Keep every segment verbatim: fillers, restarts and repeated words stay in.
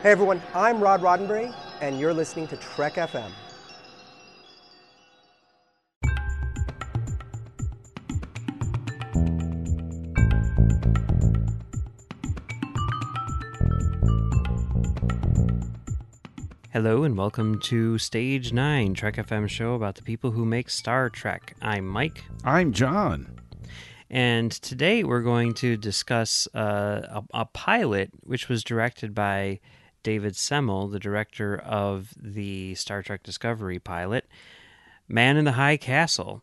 Hey everyone, I'm Rod Roddenberry, and you're listening to Trek F M. Hello and welcome to Stage nine, Trek F M show about the people who make Star Trek. I'm Mike. I'm John. And today we're going to discuss uh, a, a pilot which was directed by David Semel, the director of the Star Trek Discovery pilot, Man in the High Castle.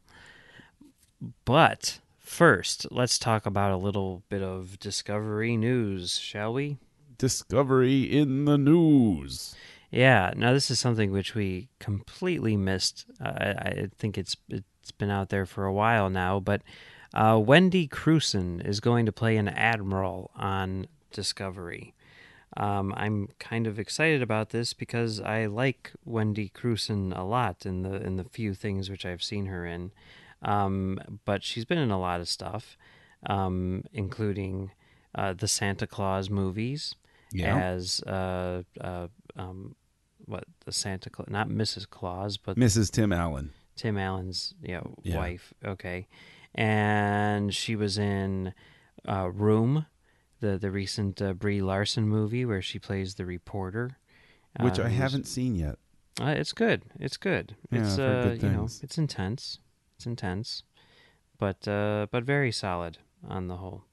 But first, let's talk about a little bit of Discovery news, shall we? Discovery in the news. Yeah, now this is something which we completely missed. Uh, I, I think it's it's been out there for a while now, but uh, Wendy Crewson is going to play an admiral on Discovery. Um, I'm kind of excited about this because I like Wendy Crewson a lot in the in the few things which I've seen her in. Um, but she's been in a lot of stuff, um, including uh, the Santa Claus movies Yeah. as uh, uh, um, what the Santa Claus, not Missus Claus, but Missus Tim Allen. Tim Allen's you know, Yeah. wife. Okay, and she was in uh, Room, the the recent uh, Brie Larson movie where she plays the reporter, Which uh, I who's- haven't seen yet. Uh, it's good. It's good. Yeah, it's I've heard uh, good you know, things. it's intense. It's intense, but uh, but very solid on the whole.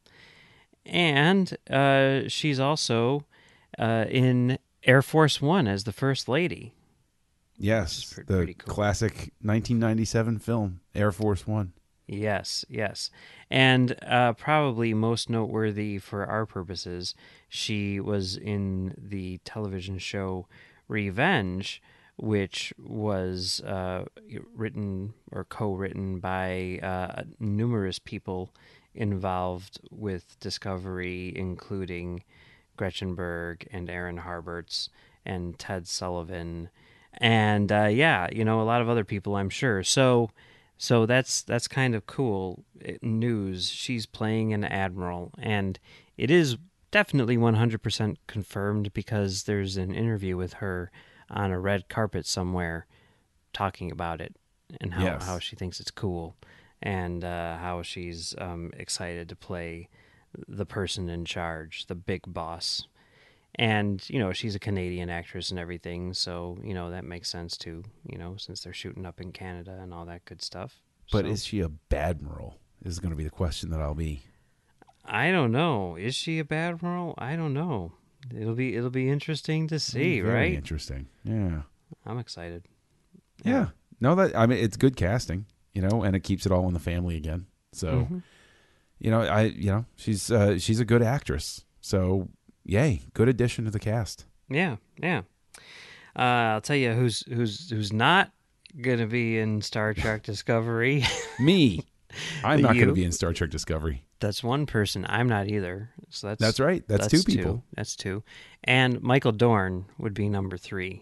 And uh, she's also uh, in Air Force One as the First Lady. Yes, pre- the pretty cool. classic nineteen ninety-seven film, Air Force One. Yes, yes. And uh, probably most noteworthy for our purposes, she was in the television show Revenge, which was uh, written or co-written by uh, numerous people involved with Discovery, including Gretchen Berg and Aaron Harberts and Ted Sullivan. And uh, yeah, you know, a lot of other people, I'm sure. So... So that's that's kind of cool news. She's playing an admiral, and it is definitely one hundred percent confirmed because there's an interview with her on a red carpet somewhere talking about it and how, Yes. how she thinks it's cool and uh, how she's um, excited to play the person in charge, the big boss. And, you know, she's a Canadian actress and everything, so, you know, that makes sense too, you know, since they're shooting up in Canada and all that good stuff. But So, is she a badmiral? Is going to be the question that I'll be. I don't know. Is she a bad admiral? I don't know. It'll be it'll be interesting to see, Very right? interesting. Yeah. I'm excited. Yeah. No, that I mean it's good casting, you know, and it keeps it all in the family again. So, Mhm. you know, I you know she's uh, she's a good actress. So, yay, good addition to the cast. Yeah, yeah. Uh, I'll tell you who's who's who's not gonna be in Star Trek Discovery. Me, I'm not going You? to be in Star Trek Discovery. That's one person. I'm not either. So that's That's right. That's, two people. That's two. And Michael Dorn would be number three.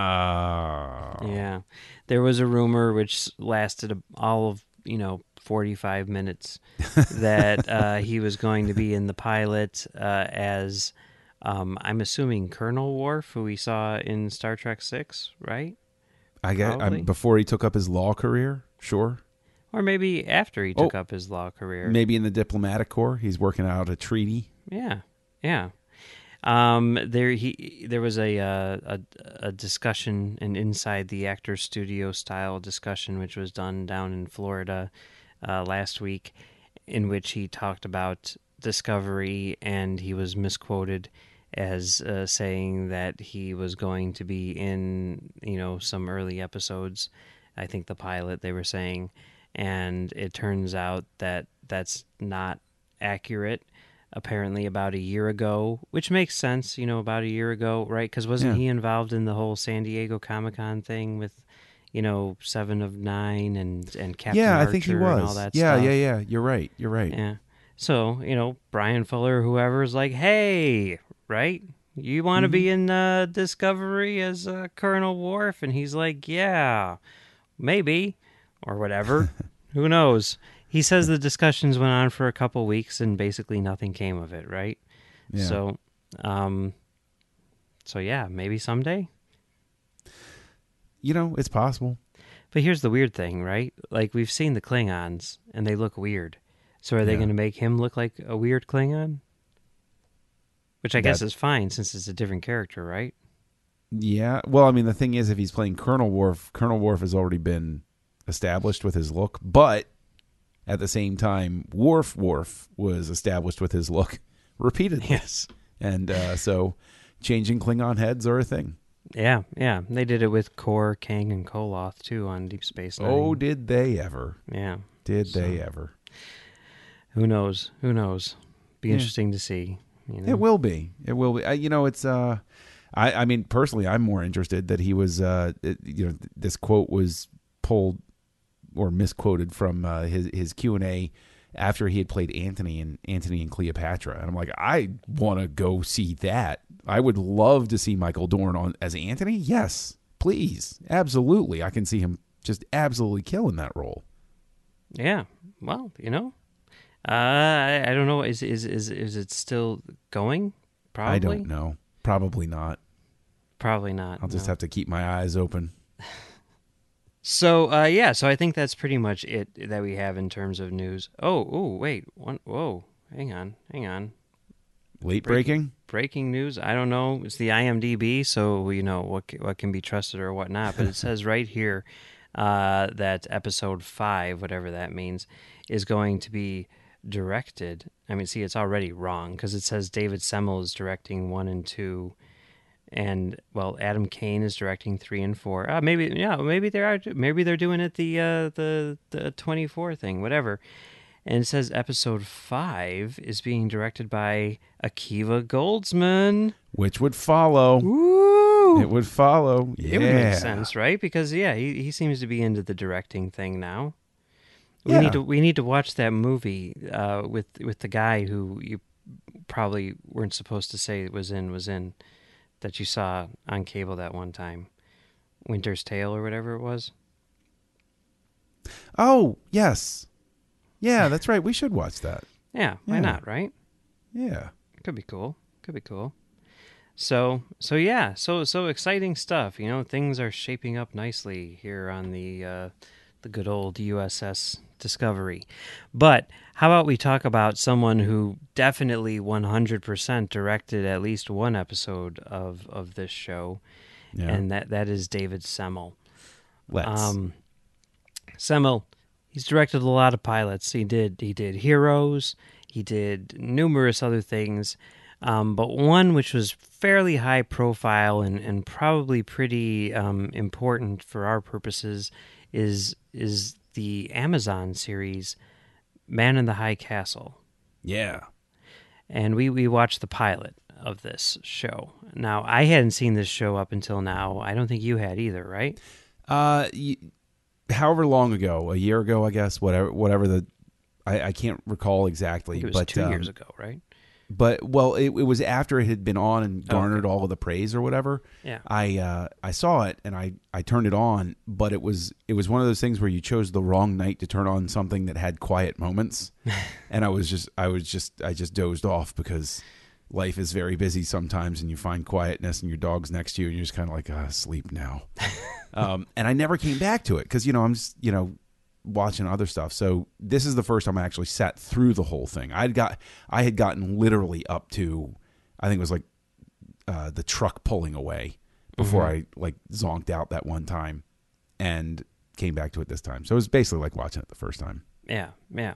Ah, Yeah. There was a rumor which lasted a- all of, you know, forty-five minutes that uh, he was going to be in the pilot uh, as, um, I'm assuming, Colonel Worf, who we saw in Star Trek six, right? I get Probably. I'm, before he took up his law career. Sure, Or maybe after he took Oh. up his law career. maybe in the diplomatic corps, he's working out a treaty. Yeah, yeah. Um, there he there was a, uh, a a discussion, an inside the actor studio style discussion, which was done down in Florida uh, last week, in which he talked about Discovery, and he was misquoted as uh, saying that he was going to be in, you know, some early episodes. I think the pilot they were saying, and it turns out that that's not accurate. Apparently about a year ago, which makes sense, you know, about a year ago, right? Because wasn't Yeah. he involved in the whole San Diego Comic-Con thing with, you know, Seven of Nine and, and Captain yeah, Archer I think he was. and all that yeah, stuff? yeah, yeah. You're right. You're right. Yeah. So, you know, Brian Fuller, whoever, is like, hey, right? You want to Mm-hmm. be in uh, Discovery as uh, Colonel Worf? And he's like, yeah, maybe, or whatever. Who knows? He says the discussions went on for a couple weeks and basically nothing came of it, right? Yeah. So, um, So yeah, maybe someday. You know, it's possible. But here's the weird thing, right? Like, we've seen the Klingons, and they look weird. So are they Yeah. going to make him look like a weird Klingon? Which I guess That- is fine, since it's a different character, right? Yeah. Well, I mean, the thing is, if he's playing Colonel Worf, Colonel Worf has already been established with his look. But at the same time, Worf Worf was established with his look repeatedly. Yes. And uh, so changing Klingon heads are a thing. Yeah, yeah. They did it with Kor, Kang, and Koloth, too, on Deep Space Nine. Oh, did they ever? Yeah. Did So- they ever? Who knows? Who knows? Be Yeah. interesting to see. You know? It will be. It will be. I, you know, it's. Uh, I. I mean, personally, I'm more interested that he was. Uh, it, you know, this quote was pulled or misquoted from uh, his his Q and A after he had played Anthony and Anthony and Cleopatra, and I'm like, I want to go see that. I would love to see Michael Dorn on as Anthony. Yes, please, absolutely. I can see him just absolutely killing that role. Yeah. Well, you know, uh, I, I don't know. Is is is is it still going? Probably. I don't know. Probably not. Probably not. I'll just no. have to keep my eyes open. So uh, yeah. So I think that's pretty much it that we have in terms of news. Oh, oh, wait. One, whoa. Hang on. Hang on. Late Breaking- breaking. Breaking news. I don't know. It's the I M D B, so you know what ca- what can be trusted or whatnot. But it says right here uh, that episode five, whatever that means, is going to be directed. I mean, see, it's already wrong because it says David Semmel is directing one and two, and well, Adam Kane is directing three and four. Uh, maybe yeah, maybe they are. Maybe they're doing it the uh, the the twenty-four thing, whatever. And it says episode five is being directed by Akiva Goldsman. Which would follow. Ooh. It would follow. Yeah. It would make sense, right? Because yeah, he, he seems to be into the directing thing now. We Yeah. need to we need to watch that movie uh, with with the guy who you probably weren't supposed to say was in was in that you saw on cable that one time, Winter's Tale or whatever it was. Oh, yes. Yeah, that's right. We should watch that. Yeah, why Yeah. not? Right? Yeah. Could be cool. Could be cool. So so yeah, so so exciting stuff. You know, things are shaping up nicely here on the uh, the good old U S S Discovery. But how about we talk about someone who definitely one hundred percent directed at least one episode of of this show, Yeah. and that that is David Semmel. Let's. Um, Semmel, he's directed a lot of pilots. He did he did Heroes. He did numerous other things, um, but one which was fairly high profile and, and probably pretty um, important for our purposes is is the Amazon series Man in the High Castle. yeah. And we, we watched the pilot of this show. Now, I hadn't seen this show up until now. I don't think you had either, right? Uh, y- however long ago, a year ago, I guess, whatever, whatever the, I, I can't recall I exactly, think it was but two um, years ago, right? But well, it, it was after it had been on and Oh, garnered all of the praise or whatever. Yeah. I uh, I saw it and I, I turned it on, but it was it was one of those things where you chose the wrong night to turn on something that had quiet moments, and I was just I was just I just dozed off because life is very busy sometimes, and you find quietness, and your dog's next to you, and you're just kind of like, ah, sleep now. um, and I never came back to it because you know I'm just you know. watching other stuff. So this is the first time I actually sat through the whole thing. I'd got, I had gotten literally up to, I think it was like uh, the truck pulling away before Mhm. I like zonked out that one time and came back to it this time. So it was basically like watching it the first time. Yeah, yeah.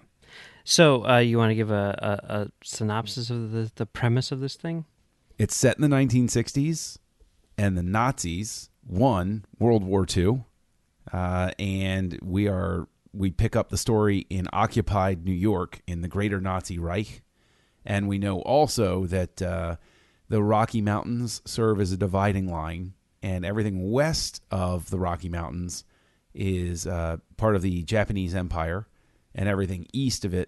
So uh, you want to give a, a, a synopsis of the, the premise of this thing? It's set in the nineteen sixties and the Nazis won World War Two. Uh, and we are, we pick up the story in occupied New York in the Greater Nazi Reich. And we know also that uh, the Rocky Mountains serve as a dividing line, and everything west of the Rocky Mountains is uh, part of the Japanese Empire, and everything east of it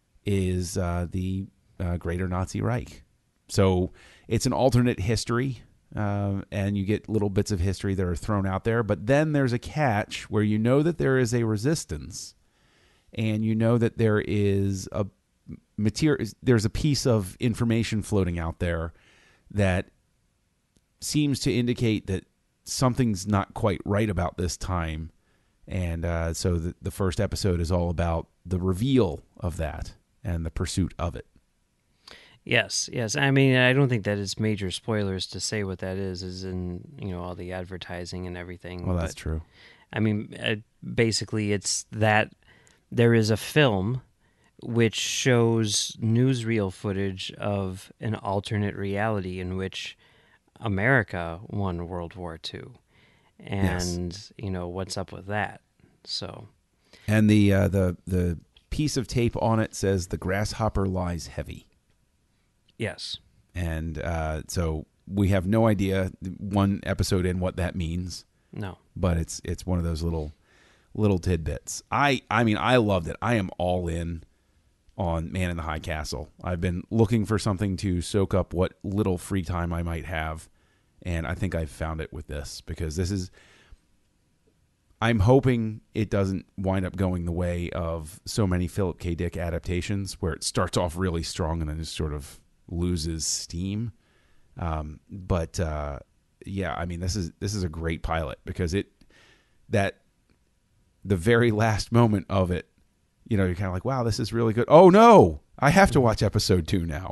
is uh, the uh, Greater Nazi Reich. So it's an alternate history. Uh, and you get little bits of history that are thrown out there. But then there's a catch where you know that there is a resistance, and you know that there is a material, there's a piece of information floating out there that seems to indicate that something's not quite right about this time. And uh, so the, the first episode is all about the reveal of that and the pursuit of it. Yes, yes. I mean, I don't think that it's major spoilers to say what that is, is in, you know, all the advertising and everything. Well, that's but, true. I mean, uh, basically it's that there is a film which shows newsreel footage of an alternate reality in which America won World War Two. And, yes. you know, what's up with that? So, and the uh, the the piece of tape on it says the grasshopper lies heavy. Yes. And uh, so we have no idea one episode in what that means. No. But it's it's one of those little little tidbits. I I mean, I loved it. I am all in on Man in the High Castle. I've been looking for something to soak up what little free time I might have, and I think I've found it with this, because this is, I'm hoping it doesn't wind up going the way of so many Philip K. Dick adaptations where it starts off really strong and then just sort of loses steam. Um, but uh, yeah, I mean, this is this is a great pilot, because it that the very last moment of it, you know, you're kind of like, wow, this is really good. Oh no, I have to watch episode two now.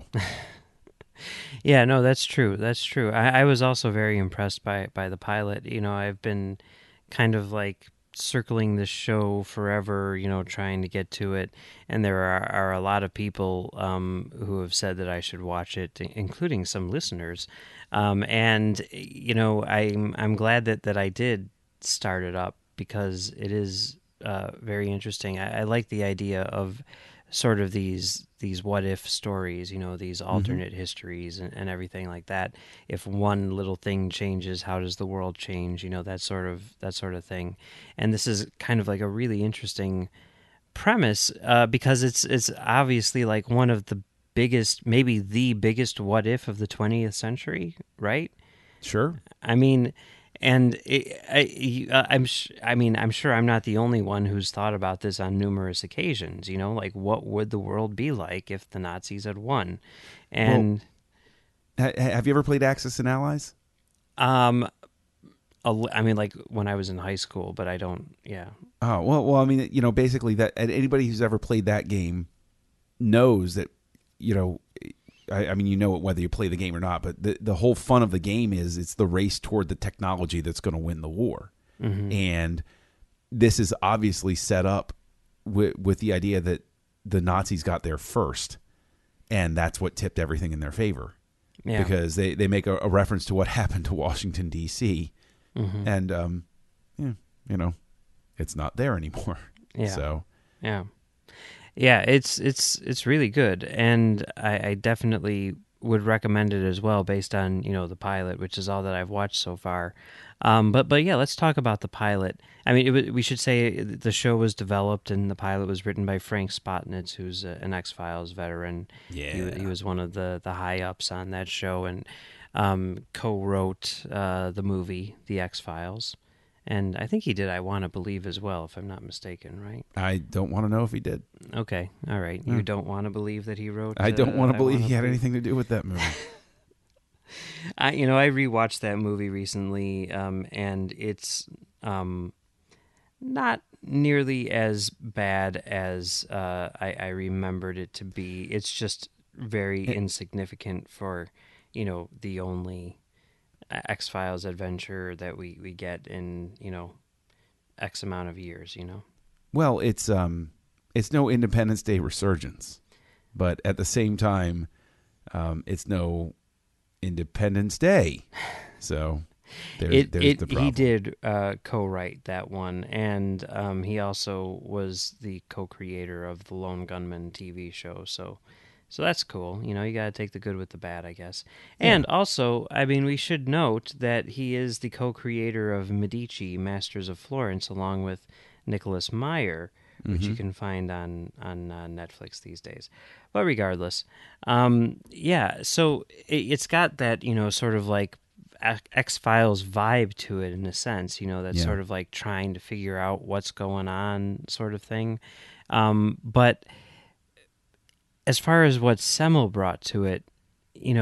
Yeah, no, that's true. That's true. I, I was also very impressed by by the pilot. You know, I've been kind of like circling this show forever, you know, trying to get to it. And there are, are a lot of people um, who have said that I should watch it, including some listeners. Um, and, you know, I'm, I'm glad that, that I did start it up, because it is uh, very interesting. I, I like the idea of sort of these these what if stories, you know, these alternate mm-hmm. histories and, and everything like that. If one little thing changes, how does the world change? You know, that sort of that sort of thing. And this is kind of like a really interesting premise, uh, because it's it's obviously like one of the biggest, maybe the biggest what if of the twentieth century, right? Sure. I mean, and it, I, I'm, I mean, I'm sure I'm not the only one who's thought about this on numerous occasions. You know, like, what would the world be like if the Nazis had won? And well, ha- have you ever played Axis and Allies? Um, I mean, like when I was in high school, but I don't. Yeah. Oh well, well, I mean, you know, basically that anybody who's ever played that game knows that, you know. I, I mean, you know it whether you play the game or not, but the, the whole fun of the game is it's the race toward the technology that's going to win the war. Mm-hmm. And this is obviously set up with, with the idea that the Nazis got there first, and that's what tipped everything in their favor. Yeah. Because they, they make a, a reference to what happened to Washington, D C, mm-hmm. and, um, yeah, you know, it's not there anymore. Yeah. So, yeah. Yeah, it's it's it's really good, and I, I definitely would recommend it as well, based on, you know, the pilot, which is all that I've watched so far. Um, but but yeah, let's talk about the pilot. I mean, it, we should say the show was developed and the pilot was written by Frank Spotnitz, who's a, an X-Files veteran. Yeah, he, he was one of the the high ups on that show, and um, co-wrote uh, the movie The X-Files. And I think he did I Want to Believe as well, if I'm not mistaken, right? I don't want to know if he did. Okay, all right. Yeah. You don't want to believe that he wrote... I don't uh, want to believe wanna he had believe. anything to do with that movie. I, you know, I rewatched that movie recently, um, and it's um, not nearly as bad as uh, I, I remembered it to be. It's just very it, insignificant for, you know, the only X-Files adventure that we, we get in, you know, X amount of years, you know? Well, it's um, it's no Independence Day resurgence, but at the same time, um, it's no Independence Day. So there's, it, there's it, the problem. He did uh, co-write that one, and um, he also was the co-creator of the Lone Gunman T V show, so... So that's cool. You know, you got to take the good with the bad, I guess. And yeah. also, I mean, we should note that he is the co-creator of Medici, Masters of Florence, along with Nicholas Meyer, which mm-hmm. you can find on, on uh, Netflix these days. But regardless, um, yeah, so it, it's got that, you know, sort of like X-Files vibe to it in a sense, you know, that yeah. sort of like trying to figure out what's going on sort of thing. Um, but... As far as what Semmel brought to it, you know,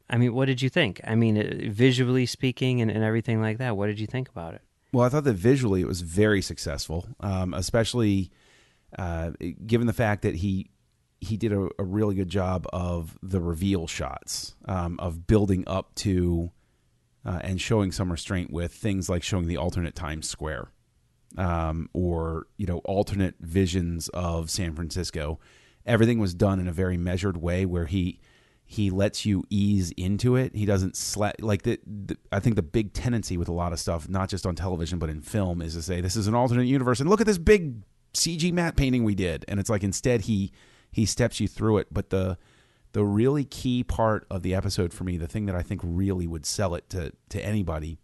I mean, what did you think? I mean, uh, visually speaking and, and everything like that, what did you think about it? Well, I thought that visually it was very successful, um, especially uh, given the fact that he he did a, a really good job of the reveal shots, um, of building up to uh, and showing some restraint with things like showing the alternate Times Square, um, or you know alternate visions of San Francisco. Everything was done in a very measured way where he he lets you ease into it. He doesn't sla- like the, the. I think the big tendency with a lot of stuff, not just on television but in film, is to say this is an alternate universe and look at this big C G matte painting we did. And it's like instead he he steps you through it. But the the really key part of the episode for me, the thing that I think really would sell it to to anybody,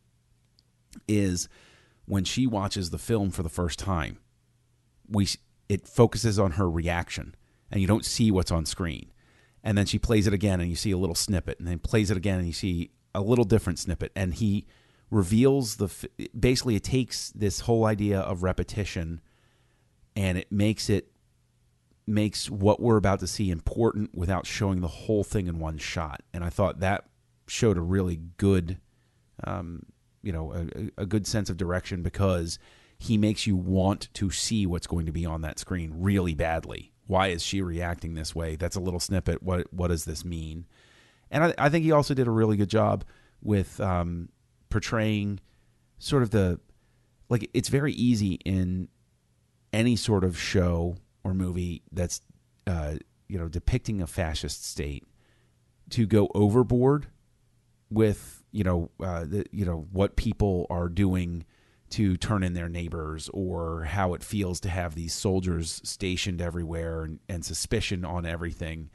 is when she watches the film for the first time. We it focuses on her reaction, and you don't see what's on screen. And then she plays it again and you see a little snippet, and then plays it again and you see a little different snippet. And he reveals the, basically it takes this whole idea of repetition and it makes it, makes what we're about to see important without showing the whole thing in one shot. And I thought that showed a really good, um, you know, a, a good sense of direction, because he makes you want to see what's going to be on that screen really badly. Why is she reacting this way? That's a little snippet. What what does this mean? And I, I think he also did a really good job with um, portraying sort of the, like, it's very easy in any sort of show or movie that's, uh, you know, depicting a fascist state to go overboard with, you know, uh, the, you know, what people are doing to turn in their neighbors, or how it feels to have these soldiers stationed everywhere and, and suspicion on everything.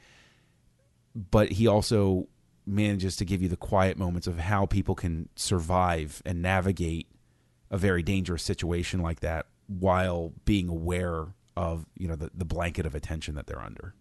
But he also manages to give you the quiet moments of how people can survive and navigate a very dangerous situation like that while being aware of, you know, the, the blanket of attention that they're under.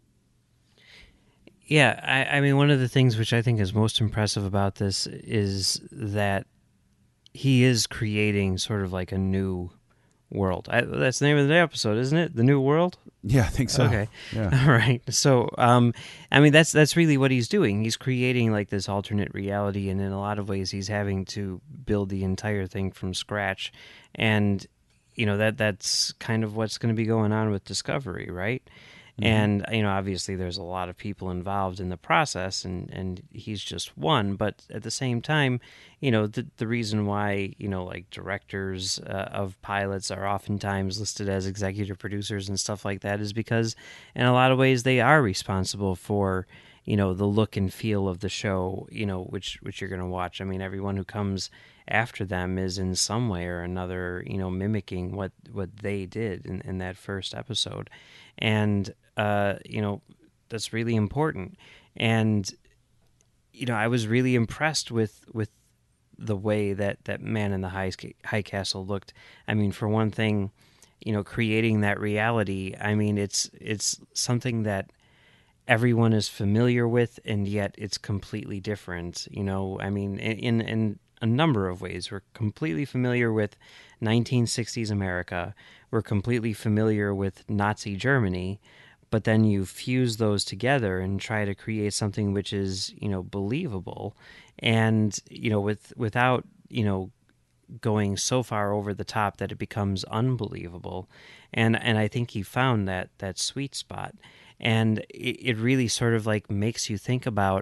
Yeah, I, I mean, one of the things which I think is most impressive about this is that he is creating sort of like a new world. I, that's the name of the episode, isn't it? The New World? Yeah, I think so. Okay. Yeah. All right. So, um, I mean, that's that's really what he's doing. He's creating like this alternate reality, and in a lot of ways, he's having to build the entire thing from scratch. And you know that that's kind of what's going to be going on with Discovery, right? Mm-hmm. And you know, obviously, there's a lot of people involved in the process, and, and he's just one. But at the same time, you know, the the reason why, you know, like directors uh, of pilots are oftentimes listed as executive producers and stuff like that is because, in a lot of ways, they are responsible for, you know, the look and feel of the show, you know, which which you're going to watch. I mean, everyone who comes after them is in some way or another, you know, mimicking what, what they did in, in that first episode. And, uh, you know, that's really important. And, you know, I was really impressed with, with the way that, that Man in the High, High Castle looked. I mean, for one thing, you know, creating that reality, I mean, it's it's something that everyone is familiar with, and yet it's completely different. You know, I mean, in in a number of ways, we're completely familiar with nineteen sixties America. We're completely familiar with Nazi Germany, but then you fuse those together and try to create something which is, you know, believable, and you know, with without you know going so far over the top that it becomes unbelievable. And and I think he found that that sweet spot. And it, it really sort of like makes you think about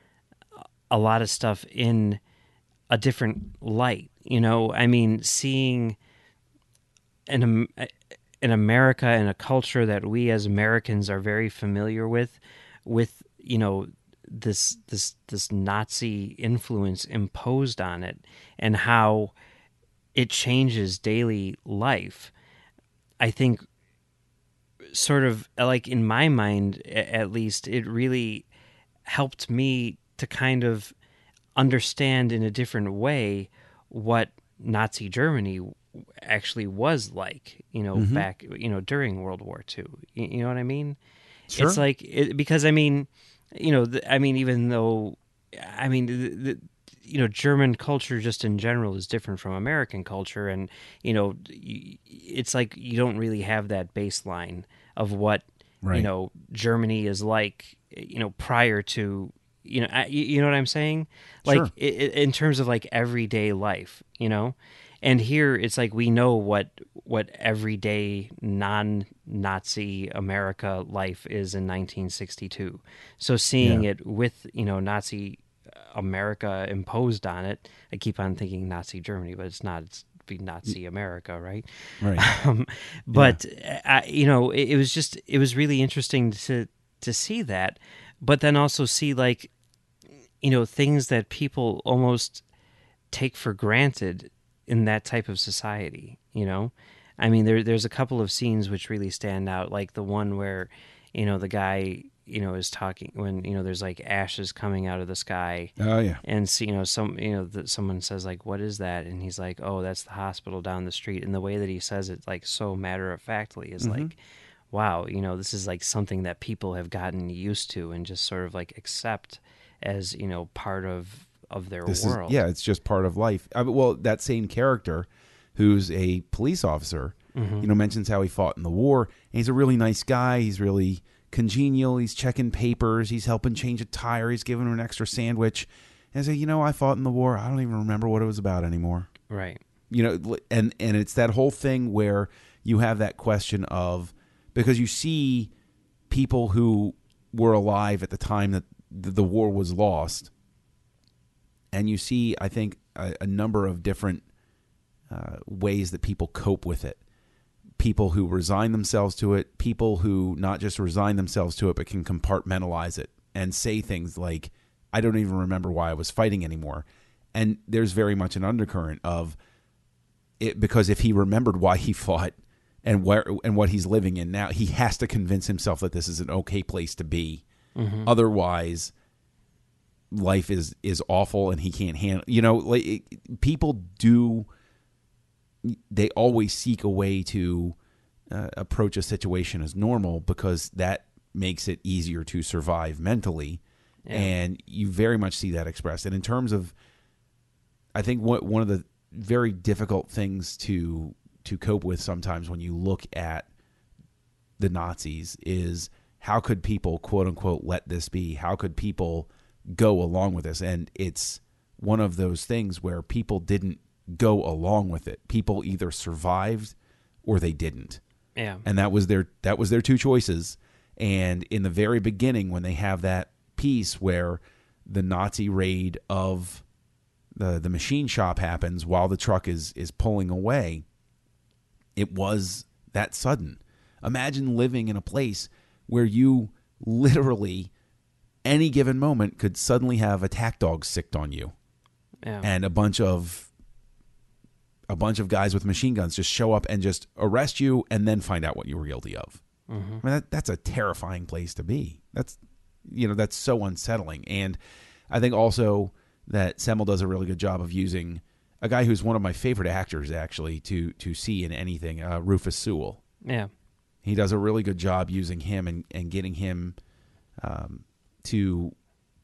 a lot of stuff in a different light. You know, I mean, seeing an, an America and a culture that we as Americans are very familiar with, with, you know, this this this Nazi influence imposed on it, and how it changes daily life. I think sort of like in my mind, at least, it really helped me to kind of understand in a different way what Nazi Germany actually was like, you know, mm-hmm. back, you know, during World War Two. You, you know what I mean? Sure. It's like, it, because I mean, you know, the, I mean, even though, I mean, the, the, you know, German culture just in general is different from American culture. And, you know, it's like you don't really have that baseline of what, right. you know, Germany is like, you know, prior to, you know, I, you you know what I'm saying? Like Sure. i i in terms of like everyday life, you know. And here it's like we know what what everyday non-Nazi America life is in nineteen sixty-two. So seeing Yeah. it with, you know, Nazi America imposed on it, I keep on thinking Nazi Germany, but it's not. It's be Nazi America, right? Right. Um, but I, you know, it, it was just it was really interesting to to see that, but then also see like, you know, things that people almost take for granted in that type of society, you know? I mean, there there's a couple of scenes which really stand out, like the one where, you know, the guy, you know, is talking when, you know, there's like ashes coming out of the sky. Oh yeah. And, so, you know, some, you know, the, someone says like, what is that? And he's like, oh, that's the hospital down the street. And the way that he says it, like so matter of factly is Mm-hmm. like, wow, you know, this is like something that people have gotten used to and just sort of like accept as, you know, part of, of their This world. is yeah, it's just part of life. I mean, well, that same character, who's a police officer, Mm-hmm. you know, mentions how he fought in the war. And he's a really nice guy. He's really congenial. He's checking papers. He's helping change a tire. He's giving her an extra sandwich. And I say, you know, I fought in the war. I don't even remember what it was about anymore. Right. You know, and and it's that whole thing where you have that question of, because you see people who were alive at the time that the, the war was lost. And you see, I think, a, a number of different uh, ways that people cope with it. People who resign themselves to it, people who not just resign themselves to it, but can compartmentalize it and say things like, I don't even remember why I was fighting anymore. And there's very much an undercurrent of it, because if he remembered why he fought and where and what he's living in now, he has to convince himself that this is an okay place to be. Mm-hmm. Otherwise, life is is awful and he can't handle, you know, like it, people do, they always seek a way to uh, approach a situation as normal because that makes it easier to survive mentally. Yeah. And you very much see that expressed. And in terms of, I think what one of the very difficult things to to cope with sometimes when you look at the Nazis is, how could people, quote unquote, let this be? How could people go along with this? And it's one of those things where people didn't go along with it. People either survived or they didn't. Yeah. And that was their that was their two choices. And in the very beginning, when they have that piece where the Nazi raid of the the machine shop happens while the truck is is pulling away, it was that sudden. Imagine living in a place where you literally any given moment could suddenly have attack dogs sicked on you. Yeah. And a bunch of a bunch of guys with machine guns just show up and just arrest you and then find out what you were guilty of. Mm-hmm. I mean, that, that's a terrifying place to be. That's, you know, that's so unsettling. And I think also that Semel does a really good job of using a guy who's one of my favorite actors, actually, to to see in anything, uh, Rufus Sewell. Yeah. He does a really good job using him and, and getting him um, to,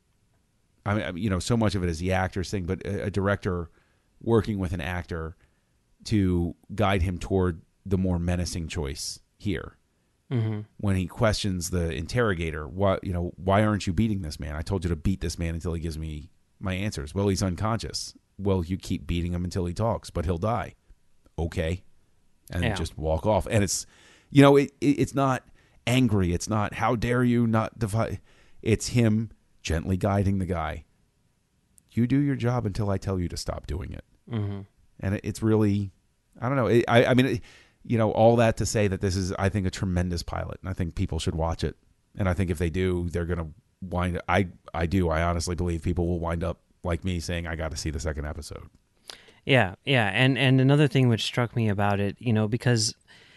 I mean, you know, so much of it is the actor's thing, but a, a director working with an actor to guide him toward the more menacing choice here. Mm-hmm. When he questions the interrogator, why, you know, why aren't you beating this man? I told you to beat this man until he gives me my answers. Well, he's unconscious. Well, you keep beating him until he talks, but he'll die. Okay. And yeah. just walk off. And it's, you know, it, it it's not angry. It's not, how dare you not defy. It's him gently guiding the guy. You do your job until I tell you to stop doing it. Mm-hmm. And it, it's really, I don't know. It, I, I mean, it, you know, all that to say that this is, I think, a tremendous pilot. And I think people should watch it. And I think if they do, they're going to wind up, I, I do. I honestly believe people will wind up like me saying, I got to see the second episode. Yeah, yeah. And, and another thing which struck me about it, you know, because,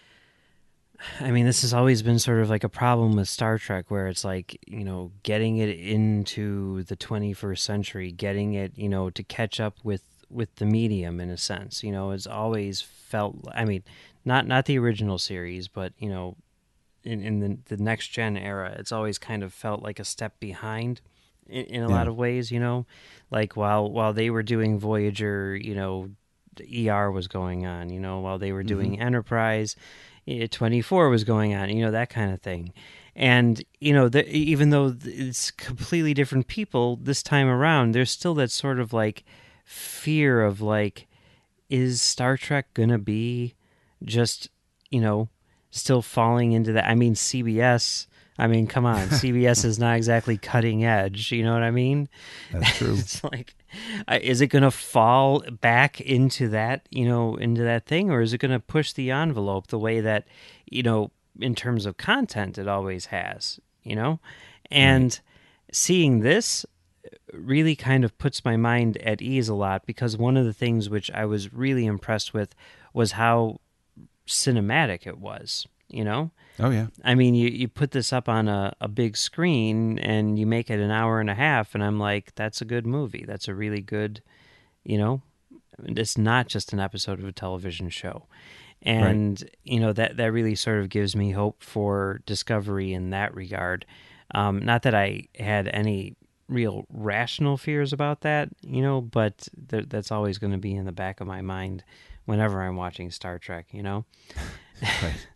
I mean, this has always been sort of like a problem with Star Trek where it's like, you know, getting it into the twenty-first century, getting it, you know, to catch up with, with the medium in a sense, you know, it's always felt, I mean, not, not the original series, but, you know, in, in the, the next gen era, it's always kind of felt like a step behind in, in a yeah. lot of ways, you know, like while, while they were doing Voyager, you know, E R was going on, you know, while they were doing mm-hmm. Enterprise, twenty-four was going on, you know, that kind of thing. And, you know, the, even though it's completely different people this time around, there's still that sort of like fear of like, is Star Trek going to be just, you know, still falling into that? I mean, C B S, I mean, come on, C B S is not exactly cutting edge. You know what I mean? That's true. It's like, uh, is it going to fall back into that, you know, into that thing, or is it going to push the envelope the way that, you know, in terms of content it always has, you know? And right. Seeing this really kind of puts my mind at ease a lot, because one of the things which I was really impressed with was how cinematic it was, you know? Oh, yeah. I mean, you, you put this up on a, a big screen and you make it an hour and a half, and I'm like, that's a good movie. That's a really good, you know, it's not just an episode of a television show. And, right. you know, that, that really sort of gives me hope for Discovery in that regard. Um, not that I had any real rational fears about that, you know, but th- that's always going to be in the back of my mind whenever I'm watching Star Trek, you know? Right.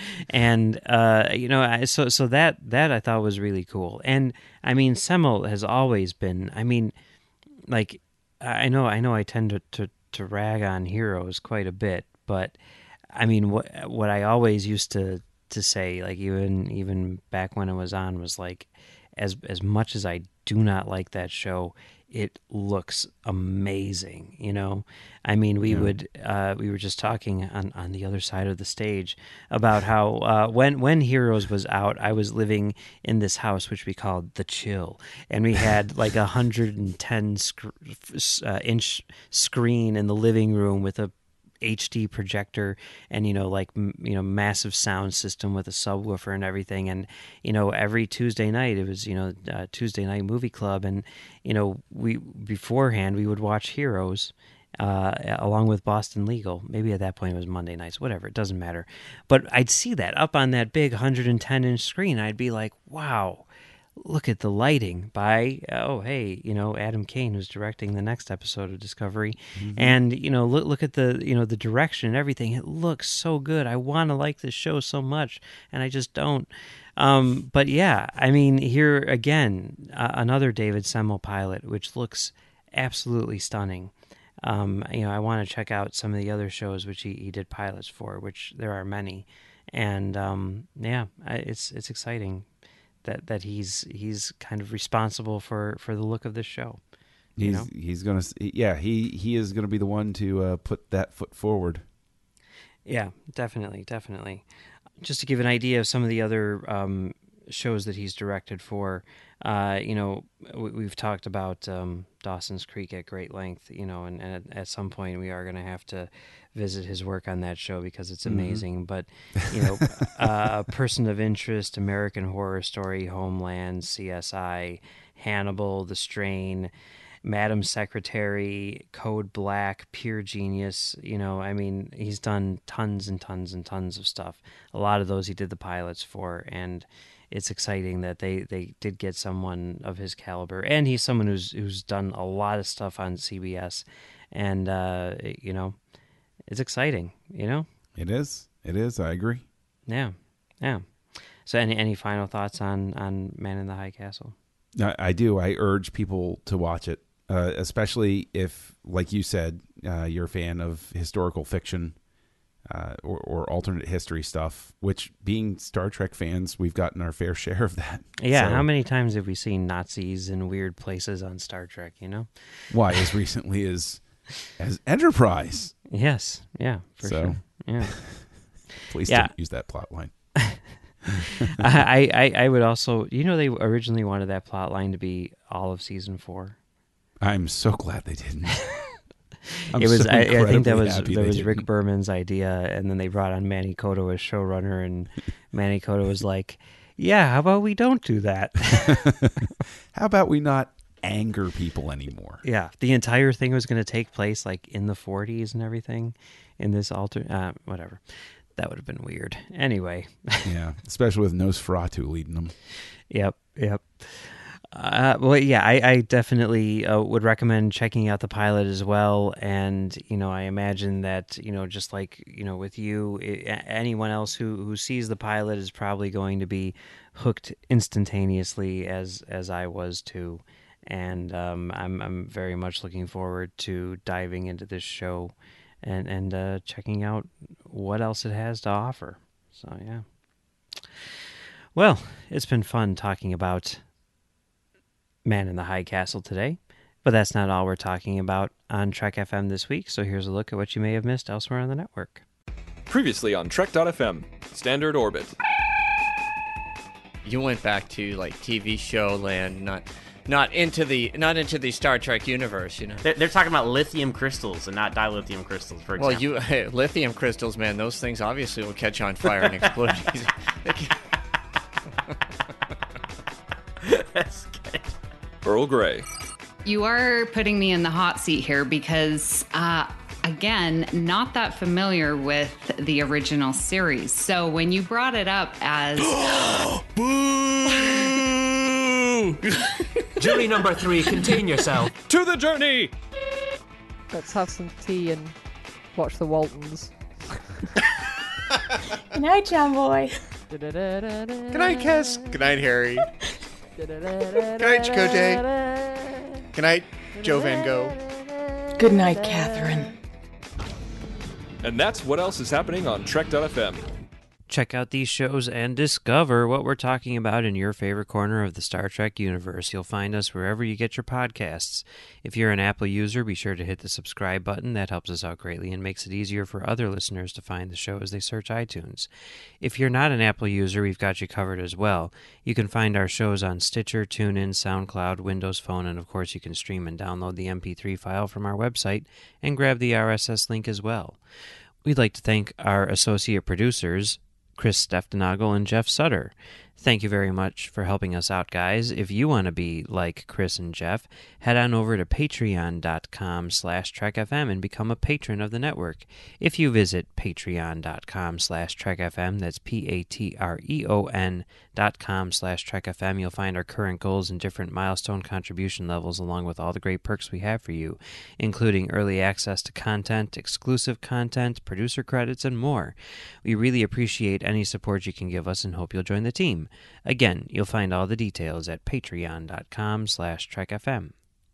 And, uh, you know, I, so so that, that I thought was really cool. And, I mean, Semmel has always been, I mean, like, I know I know I tend to, to, to rag on Heroes quite a bit, but, I mean, what what I always used to, to say, like, even even back when it was on, was like, as as much as I do not like that show, it looks amazing, you know? I mean, we yeah. would, uh, we were just talking on, on the other side of the stage about how uh, when, when Heroes was out, I was living in this house, which we called The Chill, and we had like a one hundred ten sc- uh, inch screen in the living room with a H D projector and, you know, like, m- you know, massive sound system with a subwoofer and everything. And, you know, every Tuesday night, it was, you know, uh, Tuesday night movie club. And, you know, we, beforehand, we would watch Heroes, uh, along with Boston Legal. Maybe at that point it was Monday nights, whatever, it doesn't matter. But I'd see that up on that big one hundred ten inch screen. I'd be like, wow, look at the lighting by, oh, hey, you know, Adam Kane, who's directing the next episode of Discovery. Mm-hmm. And, you know, look look at the, you know, the direction and everything. It looks so good. I want to like this show so much, and I just don't. Um, but, yeah, I mean, here again, uh, another David Semmel pilot, which looks absolutely stunning. Um, you know, I want to check out some of the other shows which he, he did pilots for, which there are many. And, um, yeah, it's it's exciting that that he's he's kind of responsible for, for the look of this show. You he's know? he's gonna yeah he he is gonna be the one to uh, put that foot forward. Yeah, definitely, definitely. Just to give an idea of some of the other um, shows that he's directed for, uh, you know, we, we've talked about um, Dawson's Creek at great length, you know, and, and at, at some point we are going to have to visit his work on that show because it's amazing. Mm-hmm. But, you know, uh, Person of Interest, American Horror Story, Homeland, C S I, Hannibal, The Strain, Madam Secretary, Code Black, Pure Genius, you know, I mean, he's done tons and tons and tons of stuff. A lot of those he did the pilots for, and it's exciting that they, they did get someone of his caliber. And he's someone who's who's done a lot of stuff on C B S, and, uh, you know, it's exciting, you know? It is. It is. I agree. Yeah. Yeah. So any any final thoughts on, on Man in the High Castle? I, I do. I urge people to watch it. Uh, especially if, like you said, uh, you're a fan of historical fiction uh, or, or alternate history stuff, which, being Star Trek fans, we've gotten our fair share of that. Yeah, so, how many times have we seen Nazis in weird places on Star Trek, you know? Why, as recently as as Enterprise. Yes, yeah, for so, sure. Yeah. Please yeah. don't use that plot line. I, I, I would also, you know, they originally wanted that plot line to be all of season four. I'm so glad they didn't. it was. So I, I think that was that was didn't. Rick Berman's idea, and then they brought on Manny Coto as showrunner, and Manny Coto was like, "Yeah, how about we don't do that? How about we not anger people anymore?" Yeah, the entire thing was going to take place like in the forties and everything, in this alter, uh, whatever. That would have been weird. Anyway. Yeah, especially with Nosferatu leading them. Yep, yep. Uh, well, yeah, I, I definitely uh, would recommend checking out the pilot as well. And, you know, I imagine that, you know, just like, you know, with you, it, anyone else who, who sees the pilot is probably going to be hooked instantaneously as as I was too. And um, I'm I'm very much looking forward to diving into this show and and uh, checking out what else it has to offer. So yeah. Well, it's been fun talking about Man in the High Castle today, but that's not all we're talking about on Trek F M this week. So here's a look at what you may have missed elsewhere on the network. Previously on Trek dot F M, Standard Orbit. You went back to like T V show land, not not into the not into the Star Trek universe, you know. They're, they're talking about lithium crystals and not dilithium crystals, for example. Well, you hey, lithium crystals, man, those things obviously will catch on fire and explode. That's good. Earl Grey. You are putting me in the hot seat here because, uh, again, not that familiar with the original series. So when you brought it up as... Boo! Jury number three, contain yourself. To the journey! Let's have some tea and watch the Waltons. Good night, John Boy. Good night, Cass. Good night, Harry. Good night, Chakotay. Good night, Joe Van Gogh. Good night, Catherine. And that's what else is happening on Trek dot F M. Check out these shows and discover what we're talking about in your favorite corner of the Star Trek universe. You'll find us wherever you get your podcasts. If you're an Apple user, be sure to hit the subscribe button. That helps us out greatly and makes it easier for other listeners to find the show as they search iTunes. If you're not an Apple user, we've got you covered as well. You can find our shows on Stitcher, TuneIn, SoundCloud, Windows Phone, and of course you can stream and download the M P three file from our website and grab the R S S link as well. We'd like to thank our associate producers, Chris Steftenagel and Jeff Sutter. Thank you very much for helping us out, guys. If you want to be like Chris and Jeff, head on over to patreon.com slash trekfm and become a patron of the network. If you visit patreon.com slash trekfm, that's P-A-T-R-E-O-N dot com slash trekfm, you'll find our current goals and different milestone contribution levels along with all the great perks we have for you, including early access to content, exclusive content, producer credits, and more. We really appreciate any support you can give us and hope you'll join the team. Again, you'll find all the details at patreon.com slash trekfm.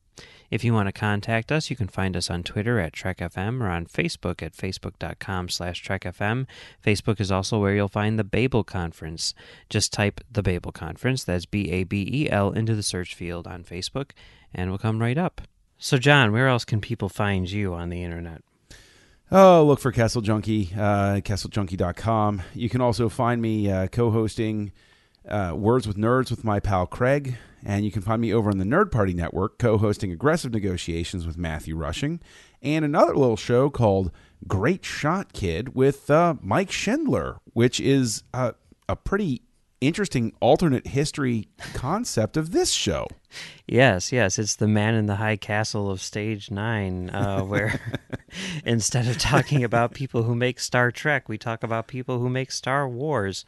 If you want to contact us, you can find us on Twitter at TrekFM or on Facebook at facebook.com slash TrekFM. Facebook is also where you'll find the Babel Conference. Just type the Babel Conference, that's B A B E L, into the search field on Facebook, and we'll come right up. So, John, where else can people find you on the internet? Oh, look for Castle Junkie, uh, castle junkie dot com. You can also find me uh, co-hosting uh, Words with Nerds with my pal Craig, and you can find me over on the Nerd Party Network co-hosting Aggressive Negotiations with Matthew Rushing, and another little show called Great Shot Kid with uh, Mike Schindler, which is uh, a pretty interesting alternate history concept of this show. Yes, yes, it's the Man in the High Castle of Stage Nine, uh, where instead of talking about people who make Star Trek, we talk about people who make Star Wars.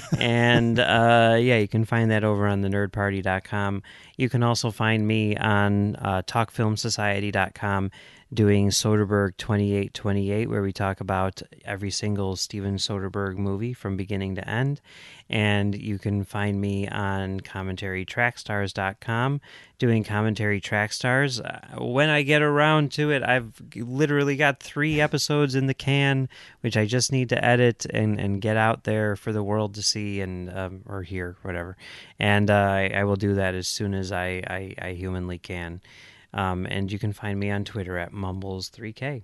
And uh, yeah, you can find that over on the nerd party dot com. You can also find me on uh, talk film society dot com doing Soderbergh twenty-eight twenty-eight, where we talk about every single Steven Soderbergh movie from beginning to end. And you can find me on commentary track stars dot com doing Commentary Track Stars. Uh, when I get around to it, I've literally got three episodes in the can, which I just need to edit and, and get out there for the world to see and um, or hear, whatever. And uh, I, I will do that as soon as I, I, I humanly can. Um, and you can find me on Twitter at Mumbles three K.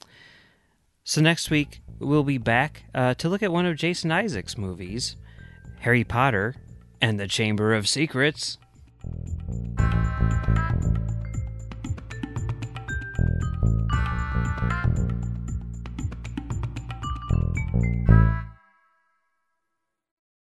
So next week, we'll be back uh, to look at one of Jason Isaacs' movies, Harry Potter and the Chamber of Secrets.